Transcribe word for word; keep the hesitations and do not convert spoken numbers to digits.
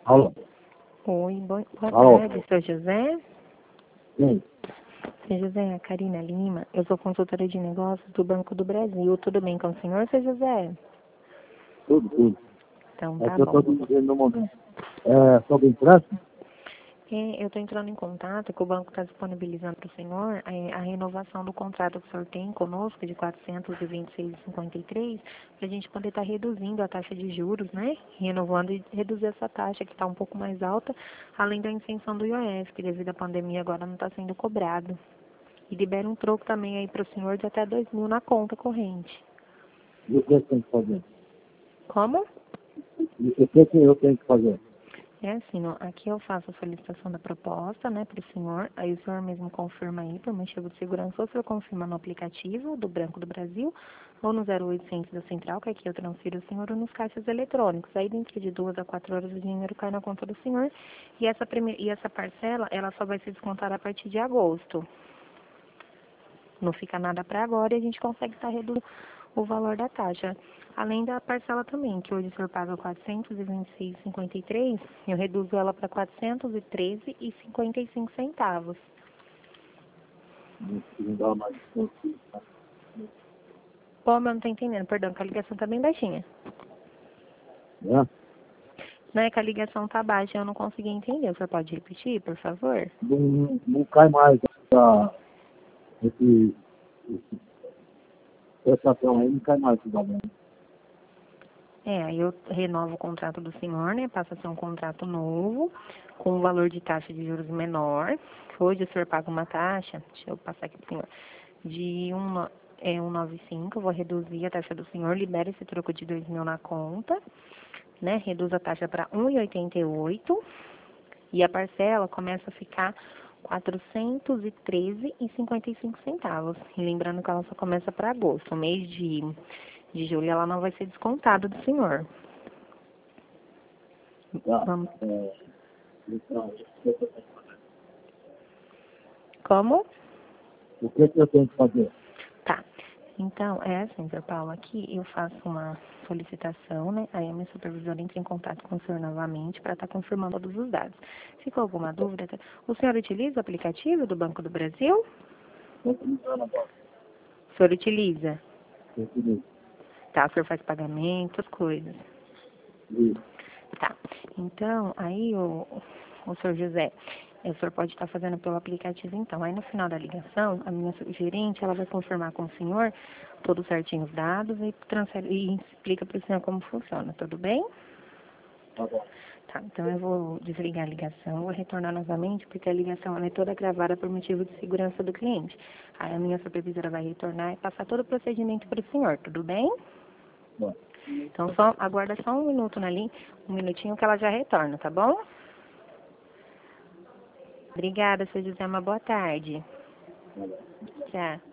Alô? Oi, boa, boa Alô? tarde, seu José. Sim, Seu José, é a Karina Lima. Eu sou consultora de negócios do Banco do Brasil. Tudo bem com o senhor, seu José? tudo, tudo. Então, É tá que eu bom. estou dizendo no momento. É sobre empréstimo? É, eu estou entrando em contato que o banco está disponibilizando para o senhor é, a renovação do contrato que o senhor tem conosco de quatrocentos e vinte e seis vírgula cinquenta e três, para a gente poder estar reduzindo a taxa de juros, né? Renovando e reduzir essa taxa que está um pouco mais alta, além da isenção do I O F, que devido à pandemia agora não está sendo cobrado. E libera um troco também aí para o senhor de até dois mil na conta corrente. E o que eu tenho que fazer? Como? E o que, que eu tenho que fazer? É assim, ó, aqui eu faço a solicitação da proposta, né, para o senhor, aí o senhor mesmo confirma aí por motivo de segurança, ou o senhor confirma no aplicativo do Banco do Brasil, ou no zero oitocentos da central, que aqui eu transfiro o senhor, ou nos caixas eletrônicos. Aí dentro de duas a quatro horas o dinheiro cai na conta do senhor, e essa, prime... e essa parcela, ela só vai ser descontada a partir de agosto. Não fica nada para agora e a gente consegue estar reduzindo o valor da taxa. Além da parcela também, que hoje o senhor paga quatrocentos e vinte e seis vírgula cinquenta e três, eu reduzo ela para quatrocentos e treze vírgula cinquenta e cinco centavos. Não não dá mais desconto, tá? Pô, mas não tô entendendo, perdão, que a ligação tá bem baixinha. Né? Não é que a ligação tá baixa, eu não consegui entender. O senhor pode repetir, por favor? Não, não, não cai mais essa, esse, esse, essa ação aí, não cai mais esse valor. É, aí eu renovo o contrato do senhor, né? Passa a ser um contrato novo, com um valor de taxa de juros menor. Hoje o senhor paga uma taxa, deixa eu passar aqui pro senhor, de um, no- é, um noventa e cinco, eu vou reduzir a taxa do senhor, libera esse troco de dois mil na conta, né? Reduz a taxa para um e oitenta e oito e a parcela começa a ficar quatrocentos e treze vírgula cinquenta e cinco centavos. E lembrando que ela só começa para agosto, o mês de, de julho ela não vai ser descontada do senhor. Tá? Vamos. É, então, o que, que eu tenho que fazer? Como? O que, que eu tenho que fazer? Tá. Então, é assim, senhor Paulo, aqui eu faço uma solicitação, né? Aí a minha supervisora entra em contato com o senhor novamente para estar confirmando todos os dados. Ficou alguma dúvida? O senhor utiliza o aplicativo do Banco do Brasil? Estou utilizando agora. O senhor utiliza? Eu utilizo. Tá, o senhor faz pagamento, as coisas. Isso. Tá. Então, aí o, o senhor José, eh, o senhor pode estar fazendo pelo aplicativo então. Aí no final da ligação, a minha gerente, ela vai confirmar com o senhor todos certinho os dados e, transfere, e explica para o senhor como funciona, tudo bem? Tá bom. Tá, então eu vou desligar a ligação, vou retornar novamente, porque a ligação ela é toda gravada por motivo de segurança do cliente. Aí a minha supervisora vai retornar e passar todo o procedimento para o senhor, tudo bem? Bom. Então só, aguarda só um minuto na linha, um minutinho que ela já retorna, tá bom? Obrigada, seu José, uma boa tarde. Tá bom. Tchau.